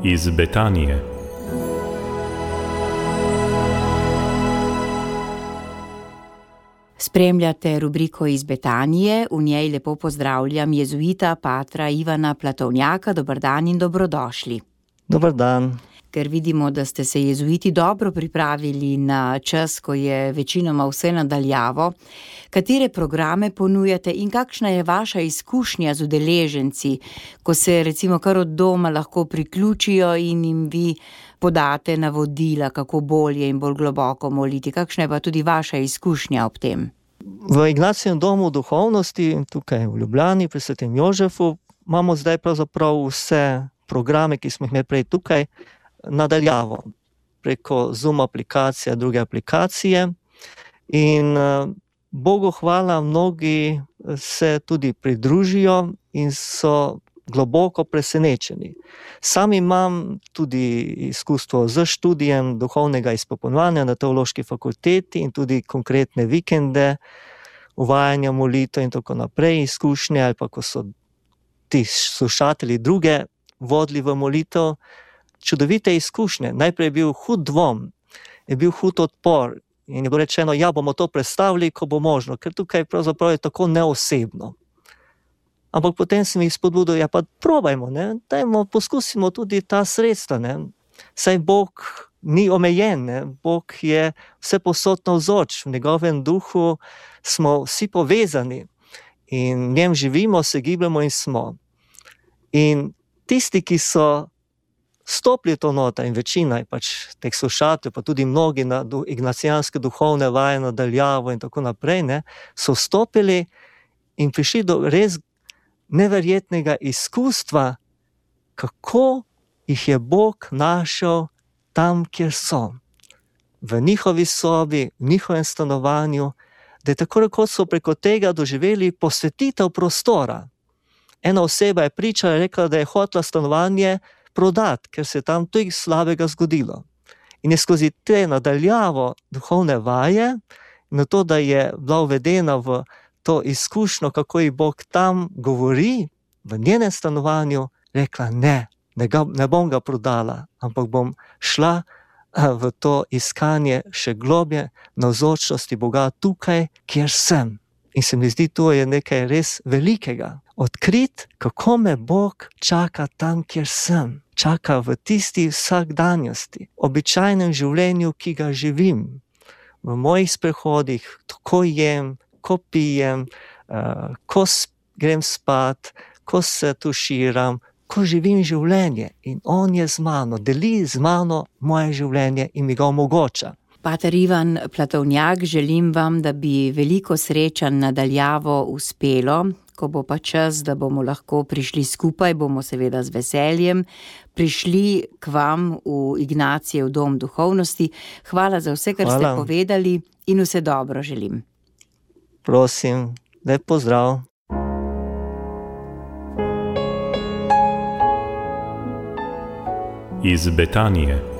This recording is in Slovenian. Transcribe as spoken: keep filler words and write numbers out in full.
Iz Betanije. Spremljate rubriko Iz Betanije, v njej lepo pozdravljam jezuita patra Ivana Platovnjaka. Dober dan in dobrodošli. Dober dan. Ker vidimo, da ste se jezuiti dobro pripravili na čas, ko je večinoma vse nadaljavo, katere programe ponujate in kakšna je vaša izkušnja z udeleženci, ko se recimo kar od doma lahko priključijo in jim vi podate navodila, kako bolje in bolj globoko moliti. Kakšna je pa tudi vaša izkušnja ob tem? V Ignacijevem domu duhovnosti, tukaj v Ljubljani, pri Svetem Jožefu, imamo zdaj pravzaprav vse programe, ki smo jih imeli prej tukaj, nadaljavo, preko Zoom aplikacije, druge aplikacije. In Bogu hvala, mnogi se tudi pridružijo in so globoko presenečeni. Sam imam tudi izkustvo z študijem duhovnega izpopolnjevanja na Teološki fakulteti in tudi konkretne vikende, uvajanja molitev in tako naprej, izkušnje, ali pa ko so ti slušatelji druge vodili v molitev, čudovite izkušnje. Najprej je bil hud dvom, je bil hud odpor in je bilo rečeno, ja, bomo to predstavili, ko bo možno, ker tukaj pravzaprav je tako neosebno. Ampak potem sem jih spodbudil, ja pa probajmo, ne, dajmo, poskusimo tudi ta sredstva, ne. Saj Bog ni omejen, ne, Bog je vsepovsod navzoč, v njegovem duhu smo vsi povezani in v njem živimo, se gibljamo in smo. In tisti, ki so stopili to nota in večina je pač teh slušateljev, pa tudi mnogi na ignacijanske duhovne vaje nadaljavo in tako naprej, ne, so vstopili in prišli do res neverjetnega izkustva, kako jih je Bog našel tam, kjer so. V njihovi sobi, v njihovem stanovanju, da je tako rekoč so preko tega doživeli posvetitev prostora. Ena oseba je pričala, rekla, da je hotela stanovanje prodati, ker se je tam tudi slabega zgodilo. In je skozi te nadaljavo duhovne vaje, na to, da je bila uvedena v to izkušnjo, kako ji Bog tam govori, v njenem stanovanju, rekla, ne, ne, ga, ne bom ga prodala, ampak bom šla v to iskanje še globje navzočnosti Boga tukaj, kjer sem. In se mi zdi, to je nekaj res velikega. Odkrit, kako me Bog čaka tam, kjer sem. Čaka v tisti vsakdanjosti, običajnem življenju, ki ga živim. V mojih sprehodih, ko jem, ko pijem, uh, ko grem spat, ko se tuširam, ko živim življenje. In on je z mano, deli z mano moje življenje in mi ga omogoča. Pater Ivan Platovnjak, želim vam, da bi veliko srečanj nadaljavo uspelo. Ko bo pa čas, da bomo lahko prišli skupaj, bomo seveda z veseljem prišli k vam v Ignacijev dom duhovnosti. Hvala za vse, kar Hvala. ste povedali in vse dobro želim. Prosim, lep pozdrav. Iz Betanije.